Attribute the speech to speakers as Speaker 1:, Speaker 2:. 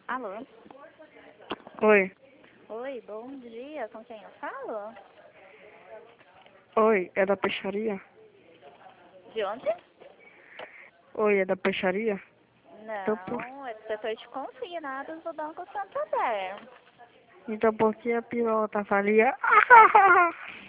Speaker 1: Alô?
Speaker 2: Oi.
Speaker 1: Oi, bom dia. Com quem eu falo?
Speaker 2: Oi, é da peixaria?
Speaker 1: De onde?
Speaker 2: Oi, é da peixaria?
Speaker 1: Não, é do setor de consignados do Banco Santander.
Speaker 2: Então por que a pilota falia?